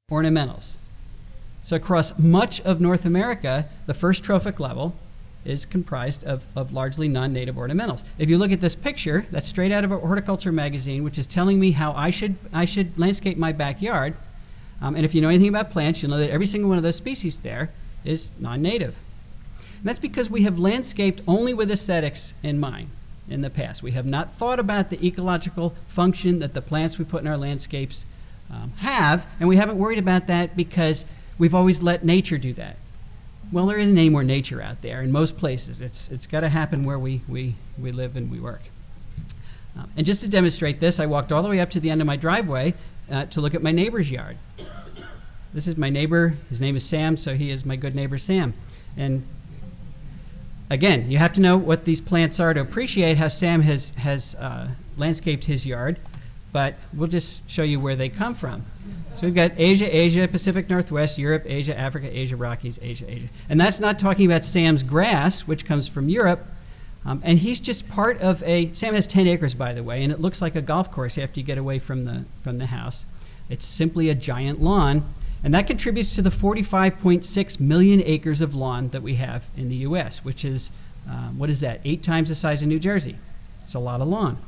ornamentals. So across much of North America, the first trophic level is comprised of largely non-native ornamentals. If you look at this picture, that's straight out of a horticulture magazine, which is telling me how I should landscape my backyard. And if you know anything about plants, you'll know that every single one of those species there is non-native. And that's because we have landscaped only with aesthetics in mind in the past. We have not thought about the ecological function that the plants we put in our landscapes have, and we haven't worried about that because we've always let nature do that. Well, there isn't any more nature out there in most places. It's got to happen where we live and we work. And just to demonstrate this, I walked all the way up to the end of my driveway to look at my neighbor's yard. This is my neighbor. His name is Sam, so he is my good neighbor Sam. And again, you have to know what these plants are to appreciate how Sam has landscaped his yard, but we'll just show you where they come from. So we've got Asia, Pacific Northwest, Europe, Asia, Africa, Asia, Rockies, Asia. And that's not talking about Sam's grass, which comes from Europe. And he's just part of Sam has 10 acres, by the way, and it looks like a golf course after you get away from the house. It's simply a giant lawn, and that contributes to the 45.6 million acres of lawn that we have in the U.S., which is, what is that, 8 times the size of New Jersey. It's a lot of lawn.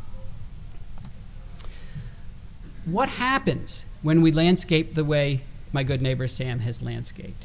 What happens when we landscape the way my good neighbor Sam has landscaped?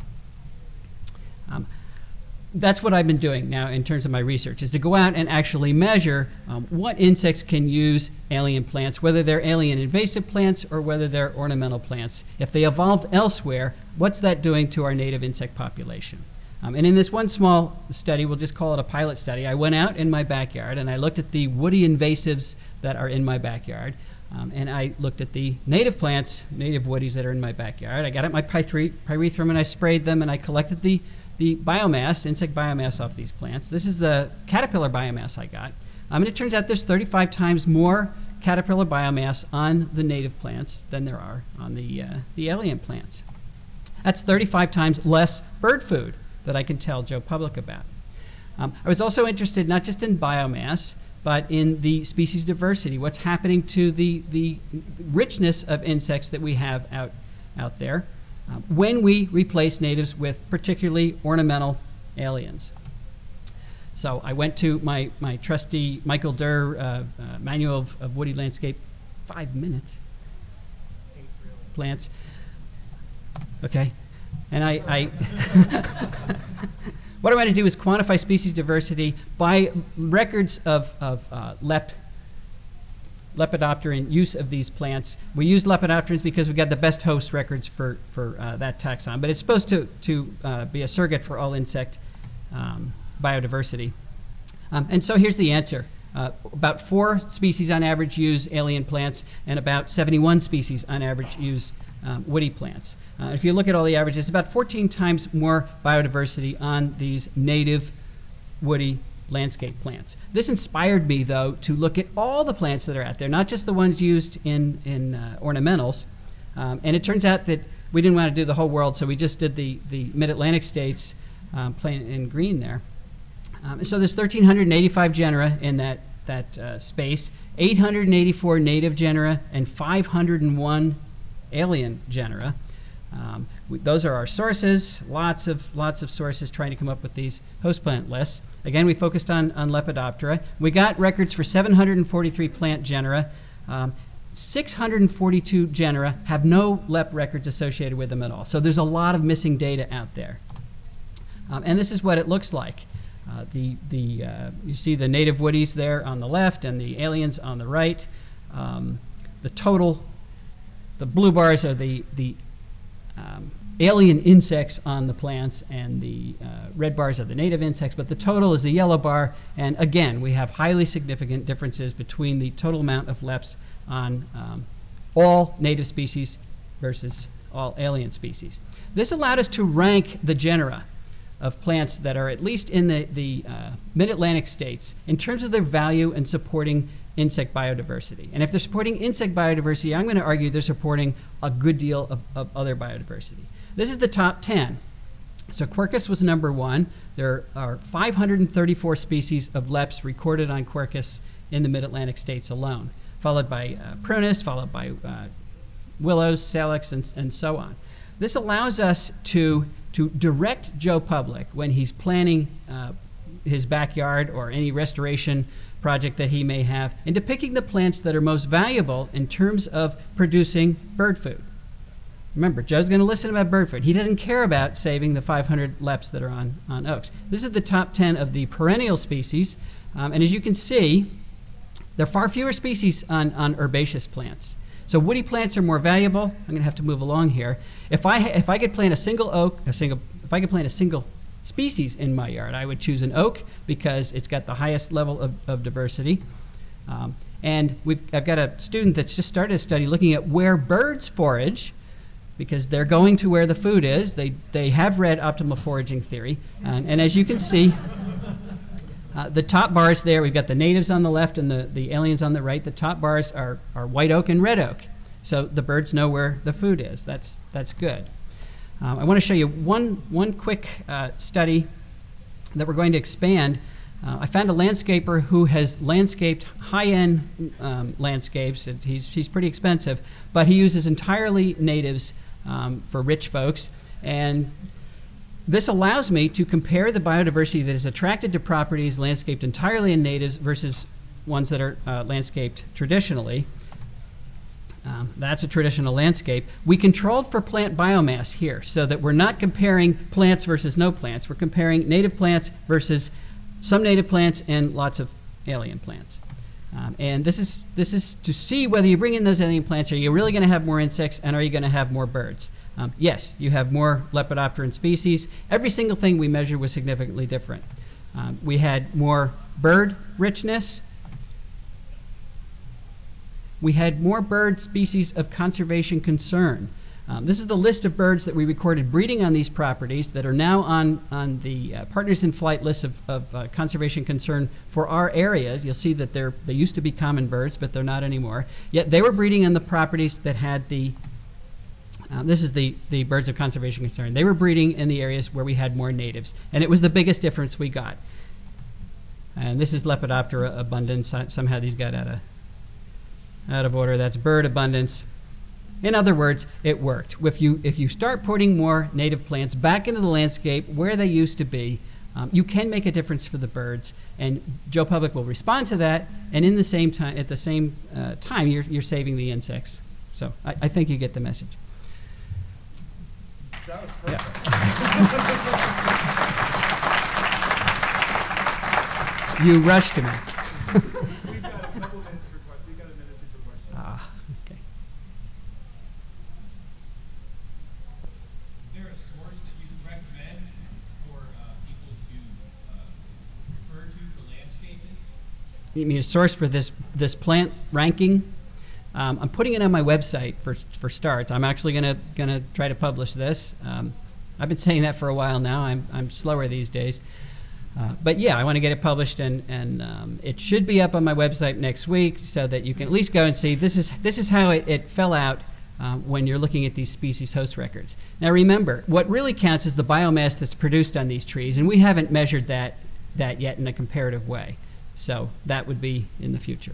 That's what I've been doing now in terms of my research, is to go out and actually measure what insects can use alien plants, whether they're alien invasive plants or whether they're ornamental plants. If they evolved elsewhere, what's that doing to our native insect population? And in this one small study, we'll just call it a pilot study, I went out in my backyard and I looked at the woody invasives that are in my backyard. And I looked at the native plants, native woodies that are in my backyard. I got out my pyrethrum and I sprayed them, and I collected the biomass, insect biomass off these plants. This is the caterpillar biomass I got. And it turns out there's 35 times more caterpillar biomass on the native plants than there are on the alien plants. That's 35 times less bird food that I can tell Joe Public about. I was also interested not just in biomass, but in the species diversity, what's happening to the richness of insects that we have out there when we replace natives with particularly ornamental aliens. So I went to my trusty Michael Durr Manual of Woody Landscape, 5 minutes. Plants. Okay. And what I want to do is quantify species diversity by records of Lepidopteran use of these plants. We use Lepidopterans because we've got the best host records for that taxon, but it's supposed to be a surrogate for all insect biodiversity. And so here's the answer. About 4 species on average use alien plants, and about 71 species on average use woody plants. If you look at all the averages, about 14 times more biodiversity on these native woody landscape plants. This inspired me, though, to look at all the plants that are out there, not just the ones used in ornamentals. And it turns out that we didn't want to do the whole world, so we just did the mid-Atlantic states, plain in green there. So there's 1,385 genera in that space, 884 native genera, and 501 alien genera. Those are our sources, lots of sources trying to come up with these host plant lists. Again, we focused on Lepidoptera. We got records for 743 plant genera. 642 genera have no LEP records associated with them at all. So there's a lot of missing data out there. And this is what it looks like. You see the native woodies there on the left and the aliens on the right. The blue bars are the alien insects on the plants, and the red bars are the native insects, but the total is the yellow bar. And again, we have highly significant differences between the total amount of LEPs on all native species versus all alien species. This allowed us to rank the genera of plants that are at least in the mid-Atlantic states in terms of their value in supporting insect biodiversity. And if they're supporting insect biodiversity, I'm going to argue they're supporting a good deal of other biodiversity. This is the top 10. So Quercus was number 1. There are 534 species of LEPs recorded on Quercus in the mid-Atlantic states alone, followed by Prunus, followed by willows, salix, and so on. This allows us to direct Joe Public when he's planning his backyard or any restoration project that he may have into picking the plants that are most valuable in terms of producing bird food. Remember, Joe's going to listen about bird food. He doesn't care about saving the 500 leps that are on oaks. This is the top 10 of the perennial species, and as you can see, there are far fewer species on herbaceous plants. So woody plants are more valuable. I'm going to have to move along here. If I could plant a single oak, if I could plant a single species in my yard, I would choose an oak because it's got the highest level of diversity. And I've got a student that's just started a study looking at where birds forage, because they're going to where the food is. They have read Optimal Foraging Theory, and as you can see, the top bars there, we've got the natives on the left and the aliens on the right. The top bars are white oak and red oak, so the birds know where the food is. That's good. I want to show you one quick study that we're going to expand. I found a landscaper who has landscaped high-end landscapes. He's pretty expensive, but he uses entirely natives for rich folks, and this allows me to compare the biodiversity that is attracted to properties landscaped entirely in natives versus ones that are landscaped traditionally. That's a traditional landscape. We controlled for plant biomass here so that we're not comparing plants versus no plants. We're comparing native plants versus some native plants and lots of alien plants. And this is to see whether you bring in those alien plants, are you really going to have more insects and are you going to have more birds? Yes, you have more lepidopteran species. Every single thing we measured was significantly different. We had more bird richness. We had more bird species of conservation concern. This is the list of birds that we recorded breeding on these properties that are now on the Partners in Flight list of conservation concern for our areas. You'll see that they used to be common birds, but they're not anymore. Yet they were breeding on the properties that had the this is the birds of conservation concern. They were breeding in the areas where we had more natives, and it was the biggest difference we got. And this is Lepidoptera abundance. Somehow these got out of order. That's bird abundance. In other words, it worked. If you start putting more native plants back into the landscape where they used to be, you can make a difference for the birds, and Joe Public will respond to that. And in the same time, at the same time, you're saving the insects. So I think you get the message. That was perfect. Yeah. You rushed me. We've got a couple minutes for questions. We've got a minute for questions. Okay. Is there a source that you would recommend for people to refer to for landscaping? You mean a source for this plant ranking? I'm putting it on my website for starts. I'm actually gonna try to publish this. I've been saying that for a while now. I'm slower these days. But yeah, I want to get it published, and it should be up on my website next week, so that you can at least go and see this is how it fell out when you're looking at these species host records. Now remember, what really counts is the biomass that's produced on these trees, and we haven't measured that yet in a comparative way. So that would be in the future.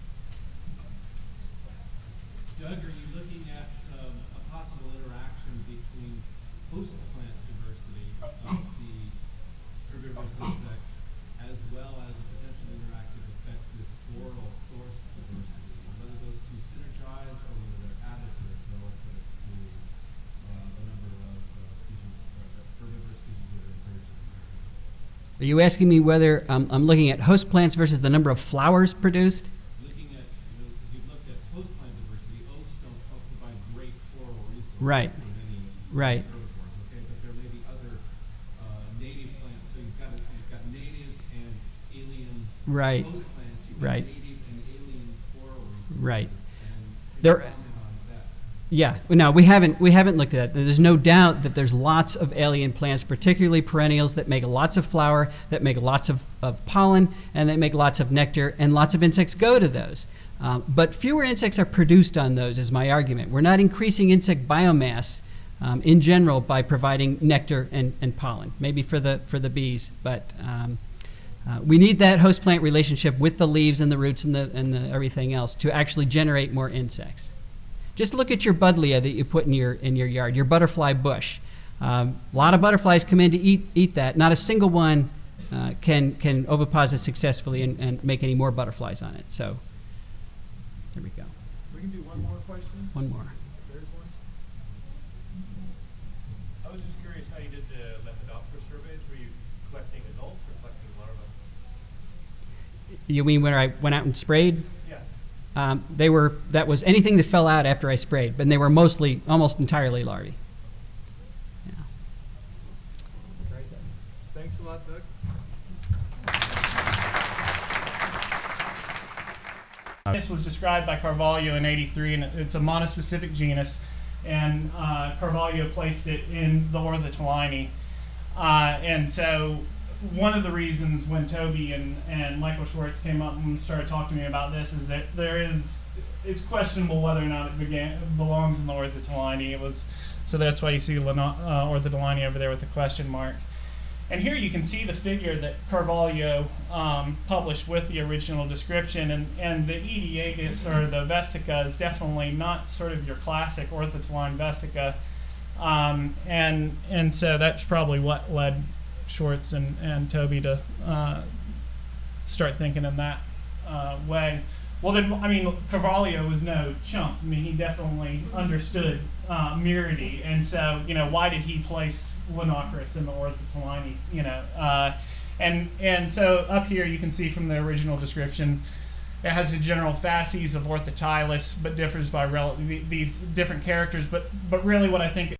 Doug, are you looking at a possible interaction between host plant diversity of the herbivorous insects as well as a potential interactive effect with floral source diversity, and whether those two synergize or whether they're additive relative to the number of species, herbivorous species that are encouraged in the area? Are you asking me whether I'm looking at host plants versus the number of flowers produced? Looking at, you've looked at host plant diversity, oaks don't provide great floral resources Right. for many Right. herbivores, okay, but there may be other native plants. So you've got native and alien Right. host plants. You've Right. got native and alien floral resources. Right. And can There- you comment on that? Yeah, no, we haven't looked at that. There's no doubt that there's lots of alien plants, particularly perennials, that make lots of flower, that make lots of pollen, and they make lots of nectar, and lots of insects go to those. But fewer insects are produced on those, is my argument. We're not increasing insect biomass in general by providing nectar and pollen, maybe for the bees, but we need that host plant relationship with the leaves and the roots and the everything else to actually generate more insects. Just look at your buddleia that you put in your yard, your butterfly bush. A lot of butterflies come in to eat that. Not a single one can oviposit successfully and make any more butterflies on it. So there we go. We can do one more question. One more. There's one. I was just curious how you did the Lepidoptera surveys. Were you collecting adults or collecting larvae? You mean when I went out and sprayed? Yeah. That was anything that fell out after I sprayed, but they were mostly, almost entirely larvae. Yeah. Thanks a lot, Doug. This was described by Carvalho in '83, and it's a monospecific genus, and Carvalho placed it in the Orthotolini. And so one of the reasons when Toby and Michael Schwartz came up and started talking to me about this is that it's questionable whether or not it belongs in the Orthotolini. So that's why you see Orthotolini over there with the question mark. And here you can see the figure that Carvalho published with the original description, and the Aedeagus, or the vesica, is definitely not sort of your classic orthotoline vesica, and so that's probably what led Schwartz and Toby to start thinking in that way. Well, then, I mean, Carvalho was no chump. I mean, he definitely understood Miridae, and so, why did he place Linocoris in the Orthotolini, and so up here you can see from the original description it has the general facies of Orthotylus, but differs by these different characters, but really what I think